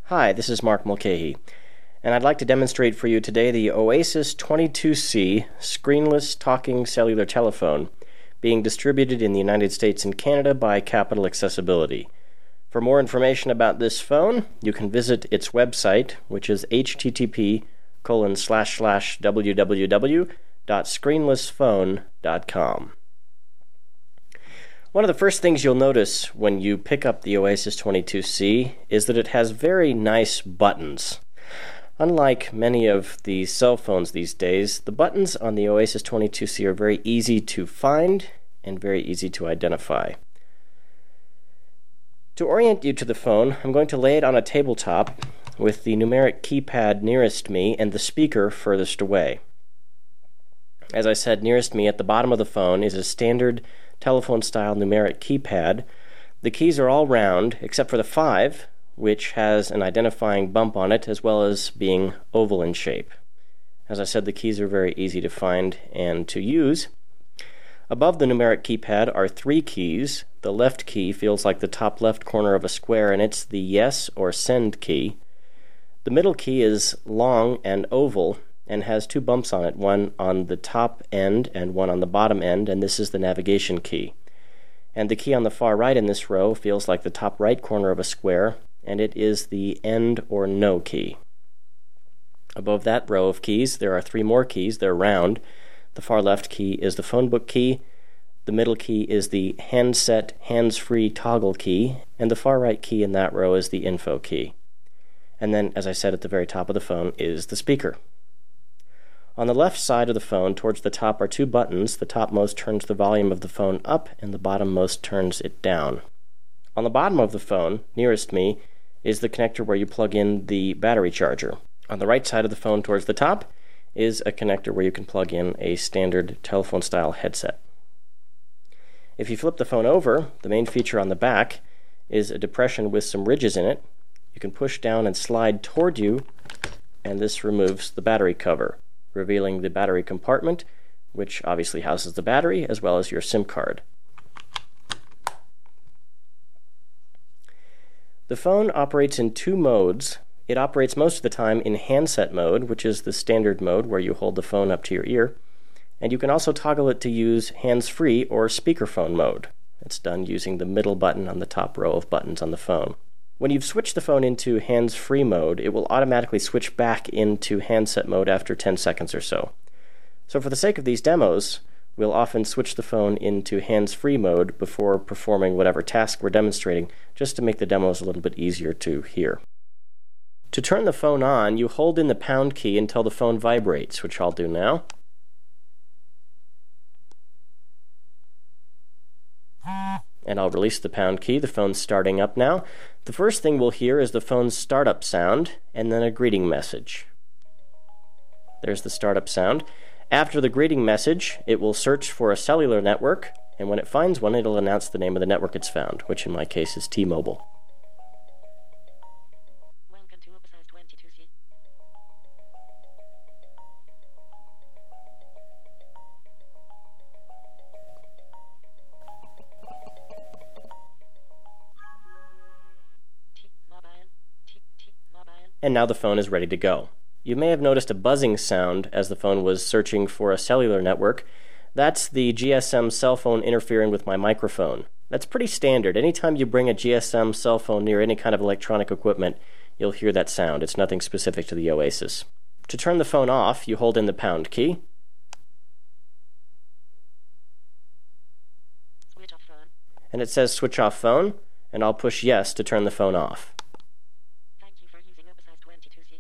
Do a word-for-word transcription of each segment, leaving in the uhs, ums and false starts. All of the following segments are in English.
Hi, this is Mark Mulcahy, and I'd like to demonstrate for you today the Oasis twenty-two C screenless talking cellular telephone being distributed in the United States and Canada by Capital Accessibility. For more information about this phone, you can visit its website, which is h t t p colon slash slash w w w dot screenless phone dot com. One of the first things you'll notice when you pick up the Oasis twenty-two C is that it has very nice buttons. Unlike many of the cell phones these days, the buttons on the Oasis twenty-two C are very easy to find and very easy to identify. To orient you to the phone, I'm going to lay it on a tabletop with the numeric keypad nearest me and the speaker furthest away. As I said, nearest me at the bottom of the phone is a standard telephone-style numeric keypad. The keys are all round, except for the five, which has an identifying bump on it, as well as being oval in shape. As I said, the keys are very easy to find and to use. Above the numeric keypad are three keys. The left key feels like the top left corner of a square, and it's the yes or send key. The middle key is long and oval, and has two bumps on it, one on the top end and one on the bottom end, and this is the navigation key. And the key on the far right in this row feels like the top right corner of a square, and it is the end or no key. Above that row of keys, there are three more keys. They're round. The far left key is the phone book key, the middle key is the handset hands-free toggle key, and the far right key in that row is the info key. And then, as I said, at the very top of the phone is the speaker. On the left side of the phone, towards the top, are two buttons. The topmost turns the volume of the phone up, and the bottommost turns it down. On the bottom of the phone, nearest me, is the connector where you plug in the battery charger. On the right side of the phone, towards the top, is a connector where you can plug in a standard telephone-style headset. If you flip the phone over, the main feature on the back is a depression with some ridges in it. You can push down and slide toward you, and this removes the battery cover, revealing the battery compartment, which obviously houses the battery, as well as your SIM card. The phone operates in two modes. It operates most of the time in handset mode, which is the standard mode where you hold the phone up to your ear, and you can also toggle it to use hands-free or speakerphone mode. It's done using the middle button on the top row of buttons on the phone. When you've switched the phone into hands-free mode, it will automatically switch back into handset mode after ten seconds or so. So for the sake of these demos, we'll often switch the phone into hands-free mode before performing whatever task we're demonstrating, just to make the demos a little bit easier to hear. To turn the phone on, you hold in the pound key until the phone vibrates, which I'll do now. And I'll release the pound key. The phone's starting up now. The first thing we'll hear is the phone's startup sound, and then a greeting message. There's the startup sound. After the greeting message, it will search for a cellular network, and when it finds one, it'll announce the name of the network it's found, which in my case is T-Mobile. Welcome to Oasis twenty-two C. And now the phone is ready to go. You may have noticed a buzzing sound as the phone was searching for a cellular network. That's the G S M cell phone interfering with my microphone. That's pretty standard. Anytime you bring a G S M cell phone near any kind of electronic equipment, you'll hear that sound. It's nothing specific to the Oasis. To turn the phone off, you hold in the pound key. Switch off phone. And it says switch off phone, and I'll push yes to turn the phone off. Thank you for using Oasis twenty-two C.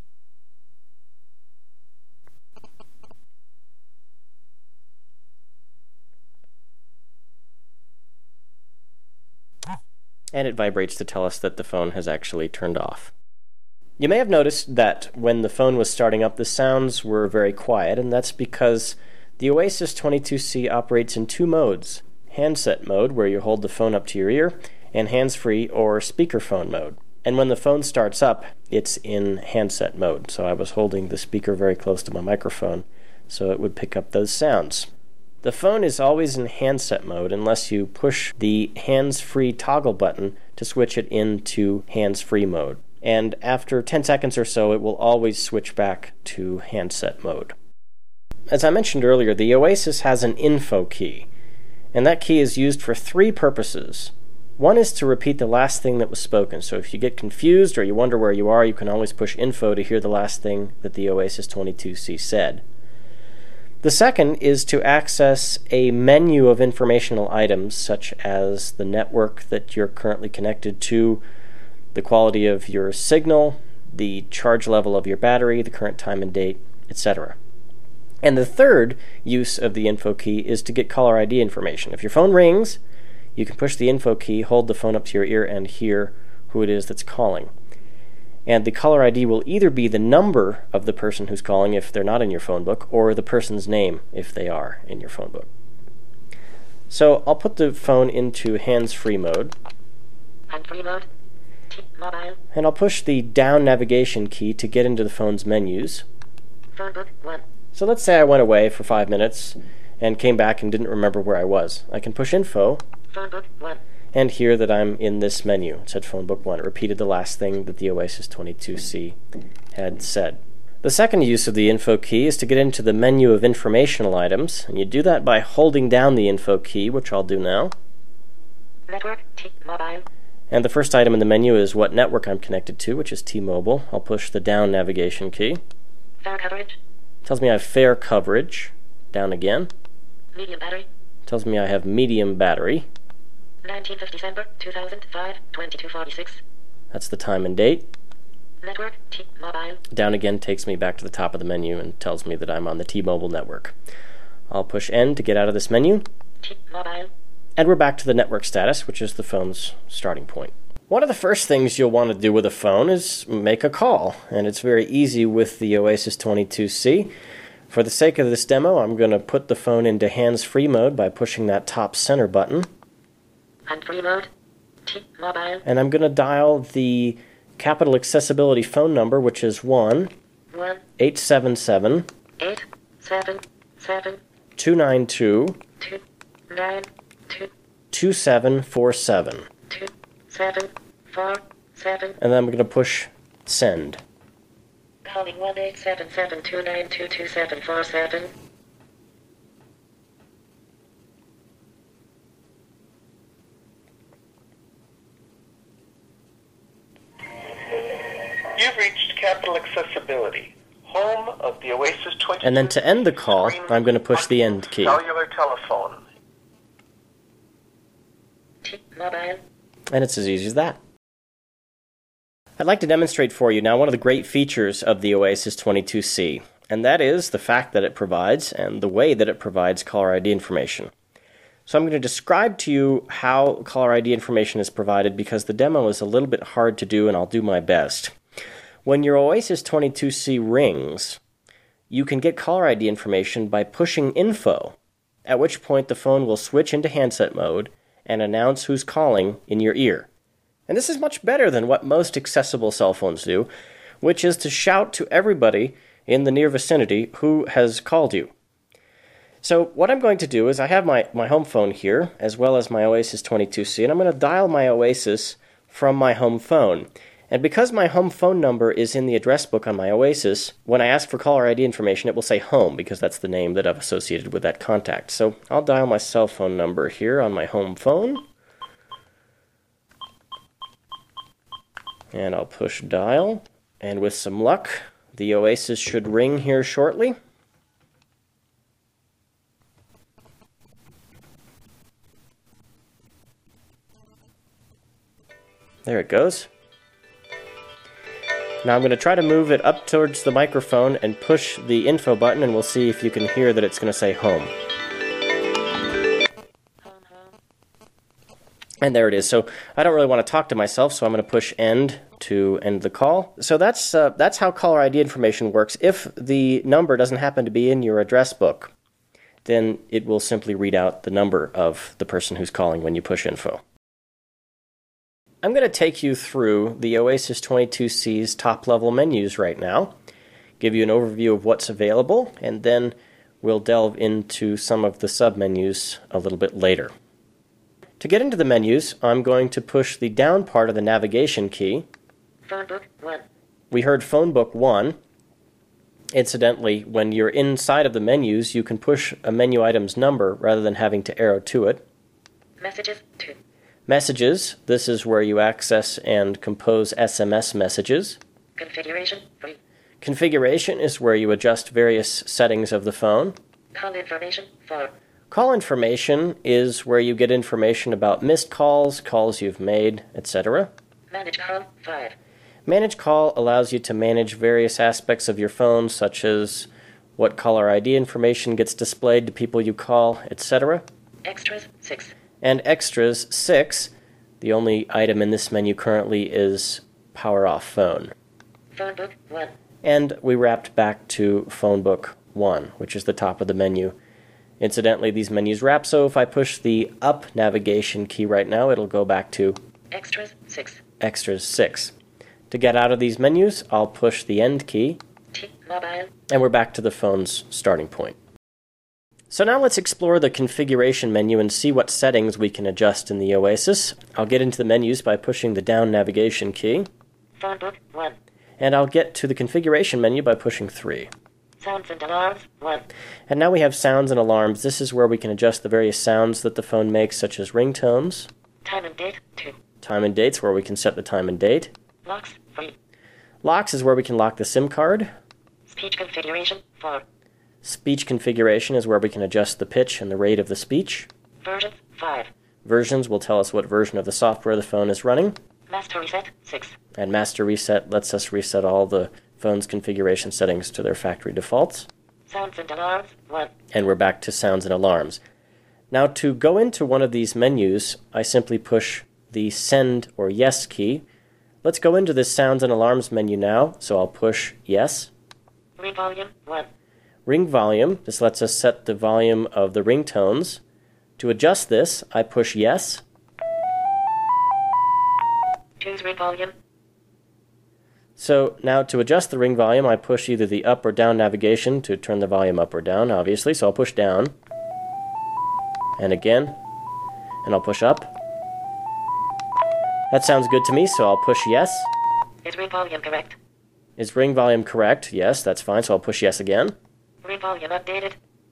And it vibrates to tell us that the phone has actually turned off. You may have noticed that when the phone was starting up, the sounds were very quiet, and that's because the Oasis twenty-two C operates in two modes: handset mode, where you hold the phone up to your ear, and hands-free or speakerphone mode. And when the phone starts up, it's in handset mode, so I was holding the speaker very close to my microphone so it would pick up those sounds. The phone is always in handset mode unless you push the hands-free toggle button to switch it into hands-free mode. and after ten seconds or so, it will always switch back to handset mode. As I mentioned earlier, the Oasis has an info key, and that key is used for three purposes. One is to repeat the last thing that was spoken, so if you get confused or you wonder where you are, you can always push info to hear the last thing that the Oasis twenty-two C said. The second is to access a menu of informational items, such as the network that you're currently connected to, the quality of your signal, the charge level of your battery, the current time and date, et cetera. And the third use of the info key is to get caller I D information. If your phone rings, you can push the info key, hold the phone up to your ear, and hear who it is that's calling. And the caller I D will either be the number of the person who's calling if they're not in your phone book, or the person's name if they are in your phone book. So I'll put the phone into hands-free mode. Hands-free mode. T-Mobile. And I'll push the down navigation key to get into the phone's menus. Phone book one. So let's say I went away for five minutes and came back and didn't remember where I was. I can push info Phone book one. and hear that I'm in this menu. It said phone book one. It repeated the last thing that the Oasis twenty-two C had said. The second use of the info key is to get into the menu of informational items, and you do that by holding down the info key, which I'll do now. Network T-Mobile. And the first item in the menu is what network I'm connected to, which is T-Mobile. I'll push the down navigation key. Fair coverage. Tells me I have fair coverage. Down again. Medium battery. Tells me I have medium battery. nineteenth of December two thousand five, twenty-two forty-six. That's the time and date. Network T-Mobile. Down again takes me back to the top of the menu and tells me that I'm on the T-Mobile network. I'll push N to get out of this menu. T-Mobile. And we're back to the network status, which is the phone's starting point. One of the first things you'll want to do with a phone is make a call, and it's very easy with the Oasis twenty-two C. For the sake of this demo, I'm going to put the phone into hands-free mode by pushing that top center button. Hands-free mode. T-Mobile. And I'm going to dial the Capital Accessibility phone number, which is one one eight seven seven eight seven seven two nine two two nine two two seven four seven. two seven four seven. And then I'm going to push send. Calling one eight seven seven two nine two two seven four seven. You've reached Capital Accessibility, home of the Oasis twenty-two. And then to end the call, I'm going to push the end key. Cellular telephone. T-Mobile. And it's as easy as that. I'd like to demonstrate for you now one of the great features of the Oasis twenty-two C, and that is the fact that it provides and the way that it provides caller I D information. So I'm going to describe to you how caller I D information is provided because the demo is a little bit hard to do, and I'll do my best. When your Oasis twenty-two C rings, you can get caller I D information by pushing info, at which point the phone will switch into handset mode and announce who's calling in your ear. And this is much better than what most accessible cell phones do, which is to shout to everybody in the near vicinity who has called you. So what I'm going to do is I have my, my home phone here, as well as my Oasis twenty-two C, and I'm going to dial my Oasis from my home phone. And because my home phone number is in the address book on my Oasis, when I ask for caller I D information, it will say home, because that's the name that I've associated with that contact. So I'll dial my cell phone number here on my home phone. And I'll push dial, and with some luck, the Oasis should ring here shortly. There it goes. Now I'm going to try to move it up towards the microphone and push the info button, and we'll see if you can hear that it's going to say home. And there it is. So I don't really want to talk to myself, so I'm going to push end to end the call. So that's uh, that's how caller I D information works. If the number doesn't happen to be in your address book, then it will simply read out the number of the person who's calling when you push info. I'm going to take you through the Oasis twenty-two C's top-level menus right now, give you an overview of what's available, and then we'll delve into some of the sub-menus a little bit later. To get into the menus, I'm going to push the down part of the navigation key, Phone book one. We heard phone book one. Incidentally, when you're inside of the menus, you can push a menu item's number rather than having to arrow to it. Messages two. Messages, this is where you access and compose S M S messages. Configuration three. Configuration is where you adjust various settings of the phone. Call information four. Call information is where you get information about missed calls, calls you've made, et cetera. Manage call five. Manage call allows you to manage various aspects of your phone, such as what caller I D information gets displayed to people you call, et cetera. Extras six. And extras six, the only item in this menu currently is power off phone. Phone book one. And we wrapped back to phone book one, which is the top of the menu. Incidentally, these menus wrap, so if I push the up navigation key right now, it'll go back to Extras six. extras six. To get out of these menus, I'll push the end key, T mobile. and we're back to the phone's starting point. So now let's explore the configuration menu and see what settings we can adjust in the Oasis. I'll get into the menus by pushing the down navigation key, Phone book one. and I'll get to the configuration menu by pushing three. Sounds and alarms one. And now we have sounds and alarms. This is where we can adjust the various sounds that the phone makes, such as ringtones. Time and date two. Time and dates, where we can set the time and date. Locks three. Locks is where we can lock the SIM card. Speech configuration four. Speech configuration is where we can adjust the pitch and the rate of the speech. Versions five. Versions will tell us what version of the software the phone is running. Master reset six. And master reset lets us reset all the phone's configuration settings to their factory defaults. Sounds and alarms one. And we're back to sounds and alarms. Now to go into one of these menus, I simply push the send or yes key. Let's go into this sounds and alarms menu now, so I'll push yes. Ring volume one. Ring volume, this lets us set the volume of the ringtones. To adjust this, I push yes. Choose ring volume. So now to adjust the ring volume, I push either the up or down navigation to turn the volume up or down, obviously. So I'll push down. And again. And I'll push up. That sounds good to me, so I'll push yes. Is ring volume correct? Is ring volume correct? Yes, that's fine, so I'll push yes again. Ring volume updated.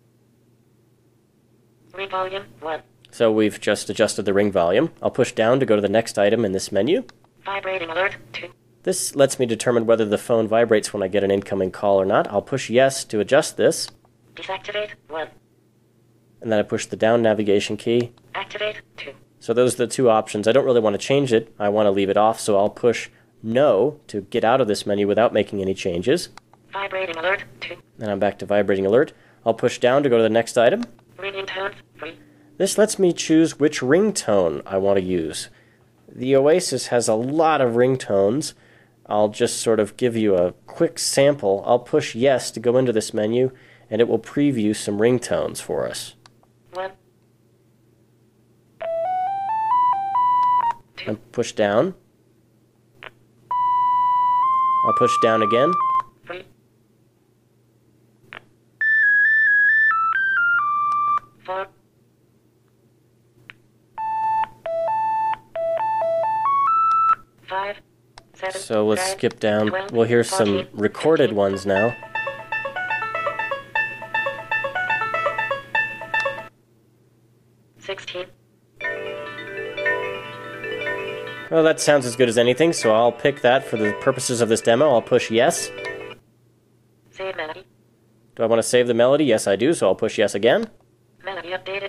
Ring volume one. So we've just adjusted the ring volume. I'll push down to go to the next item in this menu. Vibrating alert two. This lets me determine whether the phone vibrates when I get an incoming call or not. I'll push yes to adjust this. Deactivate one. And then I push the down navigation key. Activate two. So those are the two options. I don't really want to change it. I want to leave it off, so I'll push no to get out of this menu without making any changes. Vibrating alert two. And I'm back to vibrating alert. I'll push down to go to the next item. Ringing tones three. This lets me choose which ringtone I want to use. The Oasis has a lot of ringtones. I'll just sort of give you a quick sample. I'll push yes to go into this menu, and it will preview some ringtones for us. One. Two. And push down. I'll push down again. Three. Four. Five. Seven. So let's nine, skip down. twelve, We'll hear some fourteen, recorded fifteen. ones now. Sixteen. Well, that sounds as good as anything, so I'll pick that for the purposes of this demo. I'll push yes. Save melody. Do I want to save the melody? Yes, I do, so I'll push yes again. Melody updated.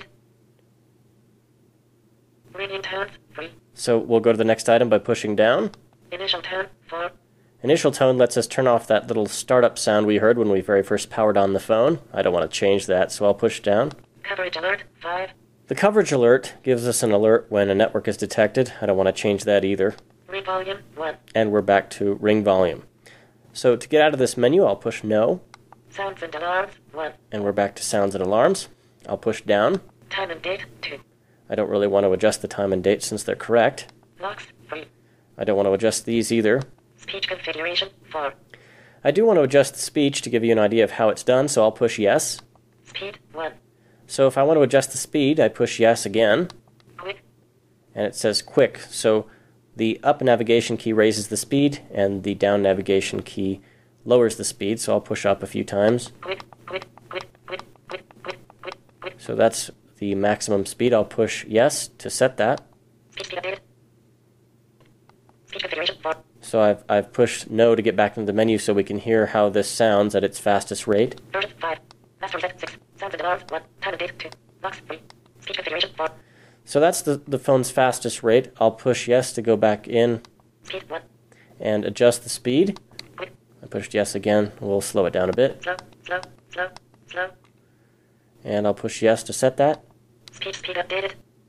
Ringing tones three. So we'll go to the next item by pushing down. Initial tone four. Initial tone lets us turn off that little startup sound we heard when we very first powered on the phone. I don't want to change that, so I'll push down. Coverage alert five. The coverage alert gives us an alert when a network is detected. I don't want to change that either. Ring volume one. And we're back to ring volume. So to get out of this menu, I'll push no. Sounds and alarms one. And we're back to sounds and alarms. I'll push down. Time and date two. I don't really want to adjust the time and date since they're correct. Locks three. I don't want to adjust these either. Speech configuration four. I do want to adjust the speech to give you an idea of how it's done, so I'll push yes. Speed one. So if I want to adjust the speed, I push yes again. Quick. And it says quick. So The up navigation key raises the speed, and the down navigation key lowers the speed, so I'll push up a few times. So that's the maximum speed. I'll push yes to set that. So I've, I've pushed no to get back into the menu so we can hear how this sounds at its fastest rate. So that's the, the phone's fastest rate. I'll push yes to go back in and adjust the speed. I pushed yes again. We'll slow it down a bit. Slow, slow, slow, slow. And I'll push yes to set that. Speed, speed updated.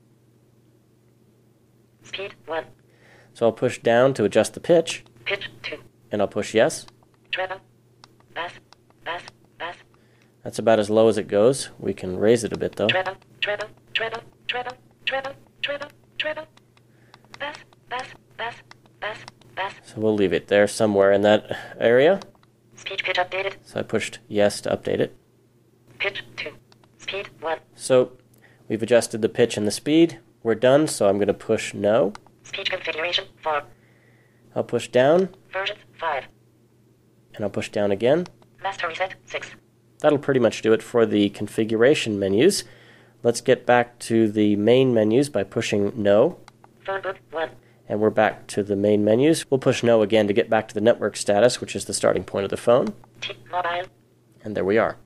Speed one. So I'll push down to adjust the pitch. Pitch two. And I'll push yes. Treble. Bass, bass, bass. That's about as low as it goes. We can raise it a bit though. Treble, treble, treble, treble, treble, treble, treble. Bass, bass, bass, bass, bass. So we'll leave it there somewhere in that area. Speed pitch updated. So I pushed yes to update it. Pitch two. Speed one. So we've adjusted the pitch and the speed. We're done, so I'm going to push no. Speed configuration four. I'll push down, Version five. and I'll push down again. Master reset six. That'll pretty much do it for the configuration menus. Let's get back to the main menus by pushing no. Phone book one. And we're back to the main menus. We'll push no again to get back to the network status, which is the starting point of the phone. T-Mobile. And there we are.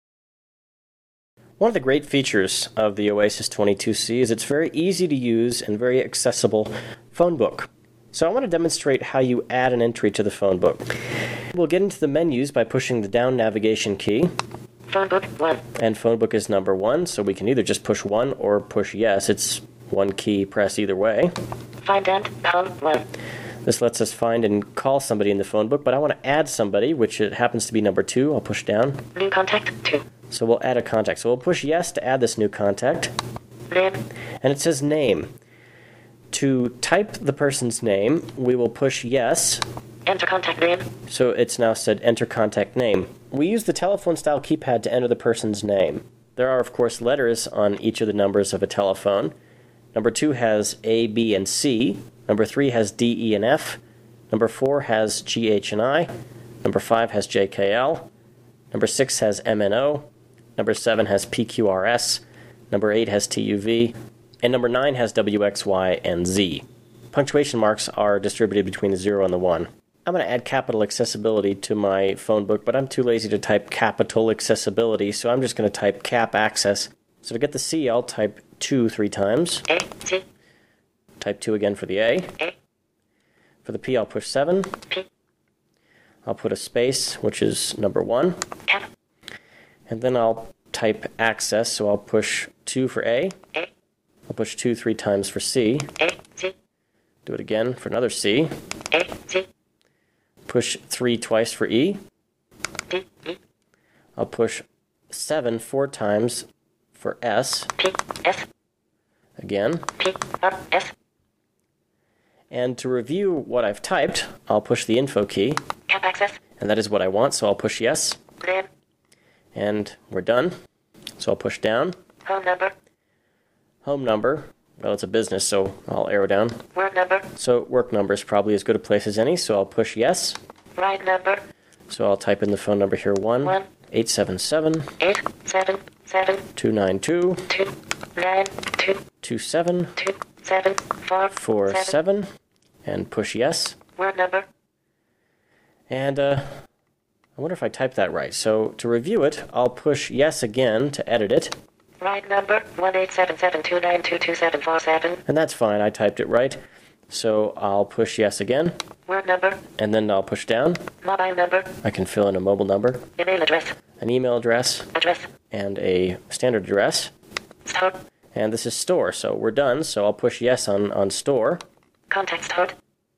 One of the great features of the Oasis twenty-two C is it's very easy to use and very accessible phone book. So I want to demonstrate how you add an entry to the phone book. We'll get into the menus by pushing the down navigation key. Phone book one. And phone book is number one, so we can either just push one or push yes. It's one key, press either way. Find and call one. This lets us find and call somebody in the phone book, but I want to add somebody, which it happens to be number two. I'll push down. New contact two. So we'll add a contact. So we'll push yes to add this new contact. Name. And it says name. To type the person's name, we will push yes. Enter contact name. So it's now said enter contact name. We use the telephone style keypad to enter the person's name. There are, of course, letters on each of the numbers of a telephone. Number two has A, B, and C. Number three has D, E, and F. Number four has G, H, and I. Number five has J, K, L. Number six has M, N, O. Number seven has P, Q, R, S. Number eight has T, U, V. And number nine has W, X, Y, and Z. Punctuation marks are distributed between the zero and the one. I'm going to add capital accessibility to my phone book, but I'm too lazy to type capital accessibility, so I'm just going to type cap access. So to get the C, I'll type two three times. A, C. Type two again for the A. A. For the P, I'll push seven. P. I'll put a space, which is number one. Cap. And then I'll type access, so I'll push two for A. A. I'll push two three times for C. A, C. Do it again for another C. A, C. Push three twice for E. D, E. I'll push seven four times for S. P, S. Again. P, R, S. And to review what I've typed, I'll push the info key. Cap access. And that is what I want, so I'll push yes. Name. And we're done. So I'll push down. Phone number. Home number. Well, it's a business, so I'll arrow down. Word number. So work number is probably as good a place as any, so I'll push yes. Ride number. So I'll type in the phone number here, one One. eight seven seven Eight, seven, seven, two nine two two, nine, two, two seven two, seven, four, four seven. seven, and push yes. Word number. And uh, I wonder if I typed that right. So to review it, I'll push yes again to edit it. Ride number one eight seven seven two nine two two seven four seven. And that's fine, I typed it right. So I'll push yes again, Word number. and then I'll push down. Mobile number. I can fill in a mobile number, Email address. an email address, Address. and a standard address. Store. And this is store, so we're done. So I'll push yes on, on store. Contact stored.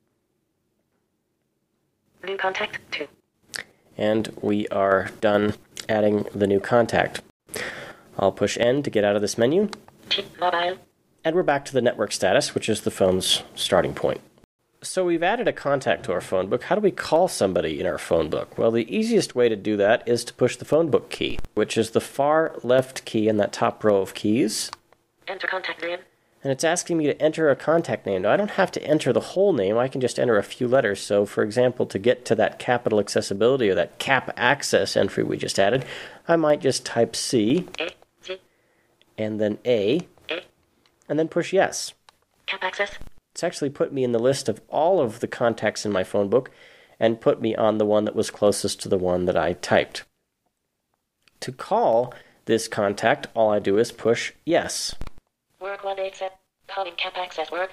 New contact two. And we are done adding the new contact. I'll push N to get out of this menu. T-Mobile. And we're back to the network status, which is the phone's starting point. So we've added a contact to our phone book. How do we call somebody in our phone book? Well, the easiest way to do that is to push the phone book key, which is the far left key in that top row of keys. Enter contact name. And it's asking me to enter a contact name. Now, I don't have to enter the whole name. I can just enter a few letters. So, for example, to get to that capital accessibility or that cap access entry we just added, I might just type C, and then A, and then push yes. Cap access. It's actually put me in the list of all of the contacts in my phone book and put me on the one that was closest to the one that I typed. To call this contact, all I do is push yes. Word one eight seven. Calling cap access word.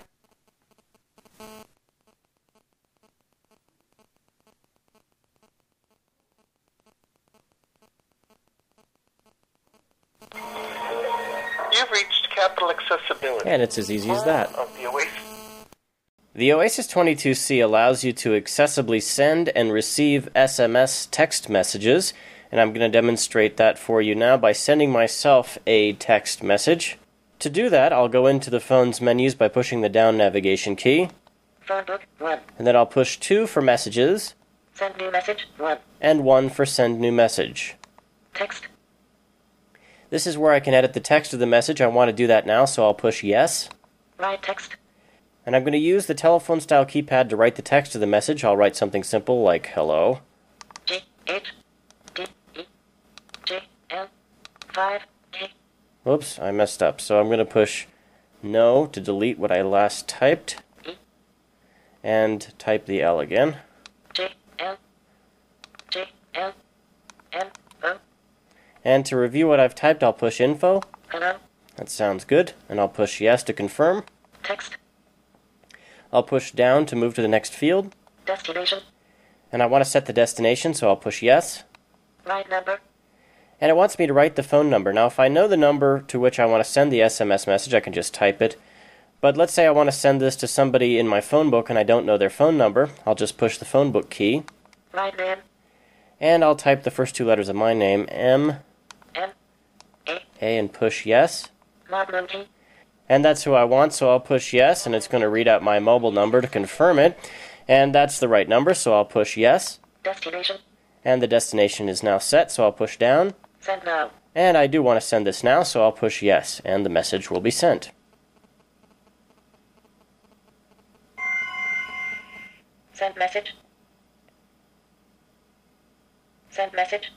You've reached capital accessibility. And it's as easy as that. Of the Oasis. The Oasis twenty-two C allows you to accessibly send and receive S M S text messages, and I'm going to demonstrate that for you now by sending myself a text message. To do that, I'll go into the phone's menus by pushing the down navigation key, Phone book one. and then I'll push two for messages, Send new message one. and one for send new message. Text. This is where I can edit the text of the message. I want to do that now, so I'll push yes. Write text. And I'm going to use the telephone style keypad to write the text of the message. I'll write something simple like hello. G H D E J L five K. Whoops, I messed up. So I'm going to push no to delete what I last typed, and type the L again. J L J L M O. And to review what I've typed, I'll push info. Hello. That sounds good. And I'll push yes to confirm. Text. I'll push down to move to the next field. Destination. And I want to set the destination, so I'll push yes. Write number. And it wants me to write the phone number. Now, if I know the number to which I want to send the S M S message, I can just type it. But let's say I want to send this to somebody in my phone book and I don't know their phone number. I'll just push the phone book key. Write name. And I'll type the first two letters of my name, M, M A. A, and push yes. Magnum key. And that's who I want, so I'll push yes, and it's going to read out my mobile number to confirm it. And that's the right number, so I'll push yes. Destination. And the destination is now set, so I'll push down. Send now. And I do want to send this now, so I'll push yes, and the message will be sent. Send message. Send message.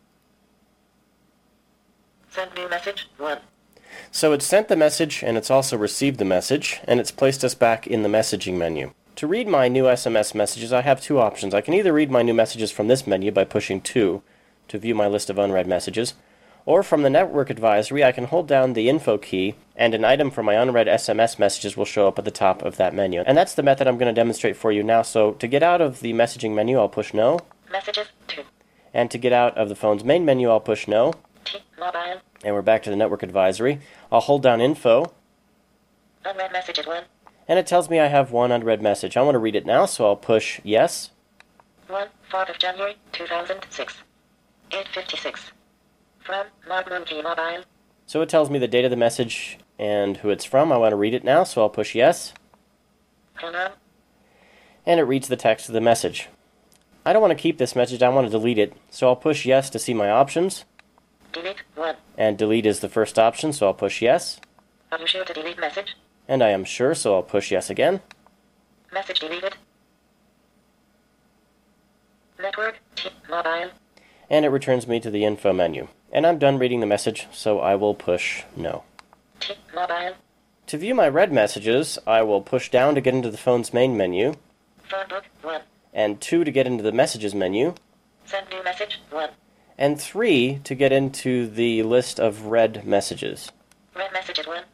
Send new message one. So it's sent the message, and it's also received the message, and it's placed us back in the messaging menu. To read my new S M S messages, I have two options. I can either read my new messages from this menu by pushing two to view my list of unread messages, or from the network advisory, I can hold down the info key, and an item for my unread S M S messages will show up at the top of that menu. And that's the method I'm going to demonstrate for you now. So to get out of the messaging menu, I'll push no. Messages two. And to get out of the phone's main menu, I'll push no. T mobile. And we're back to the network advisory. I'll hold down info, Unread messages one. and it tells me I have one unread message. I want to read it now, so I'll push yes. One fourth of January two thousand six. Eight fifty six. From Magnum key mobile. So it tells me the date of the message and who it's from. I want to read it now, so I'll push yes. Hello. And it reads the text of the message. I don't want to keep this message, I want to delete it, so I'll push yes to see my options. Delete one. And delete is the first option, so I'll push yes. Are you sure to delete message? And I am sure, so I'll push yes again. Message deleted. Network T mobile. And it returns me to the info menu. And I'm done reading the message, so I will push no. T mobile. To view my read messages, I will push down to get into the phone's main menu, Phone book one. and two to get into the messages menu, Send new message one. and three to get into the list of read messages. Read messages one.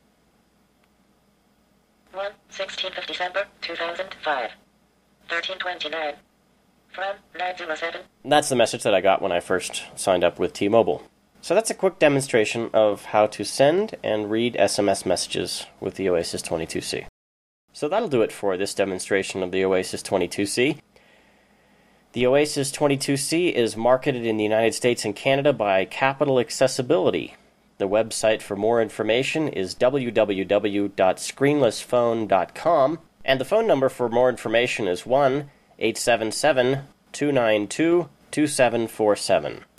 One sixteenth of December two thousand five. Thirteen twenty nine. From nine zero seven. That's the message that I got when I first signed up with T-Mobile. So that's a quick demonstration of how to send and read S M S messages with the Oasis twenty-two C. So that'll do it for this demonstration of the Oasis twenty-two C. The Oasis twenty-two C is marketed in the United States and Canada by Capital Accessibility. The website for more information is w w w dot screenless phone dot com, and the phone number for more information is one eight seven seven, two nine two, two seven four seven.